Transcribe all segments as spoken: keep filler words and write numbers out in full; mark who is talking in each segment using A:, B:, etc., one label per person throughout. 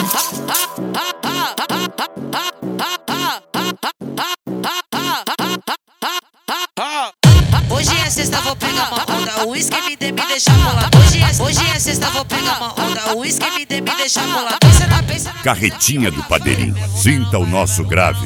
A: Hoje é sexta, vou pegar uma onda. O uísque me dê, me deixa colar. Hoje é, hoje é sexta, vou pegar uma onda. O uísque me dê, me deixa colar. Pensa na, pensa na
B: Carretinha do Padeirinho. Sinta o nosso grave.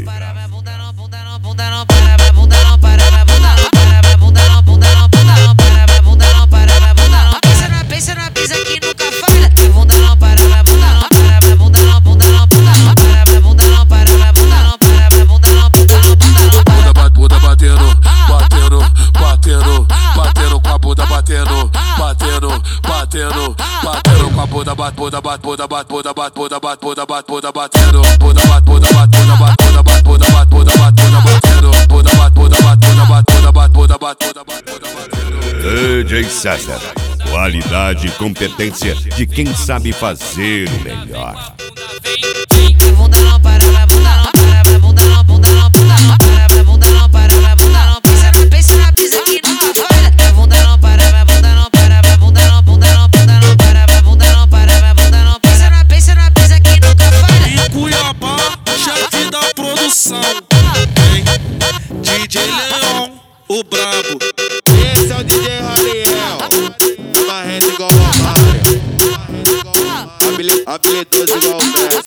A: Pensa na, pensa na pisa que nunca falha. Bunda não para, bunda não para, bunda não, bunda não, bunda não para, bunda não para, bunda não para, bunda não, bunda não, bunda não.
C: Bunda batendo, batendo, batendo, batendo com a bunda batendo, batendo, batendo, batendo com a bunda, bunda, bunda, bunda, bunda, bunda, bunda, bunda, batendo, bunda, bunda, bunda, bunda, bunda, bunda, bunda, bunda, batendo, bunda, bunda, bunda, bunda, bunda, bunda, batendo.
B: D J César. Qualidade e competência de quem sabe fazer o melhor.
A: Bunda não para, bunda não para, bunda não, bunda não, bunda não para, bunda não para, bunda não. Pensa na, pensa na pisa que nunca falha. Bunda não para, bunda não para, bunda não, bunda não, bunda não para, bunda não para, bunda não. Pensa na, pensa na pisa que nunca falha.
D: E Cuiabá, chefe da produção, hein? D J Leon, o brabo.
E: Esse é o D J Rariel, uma rede igual a Mario, habilidoso igual o Messi.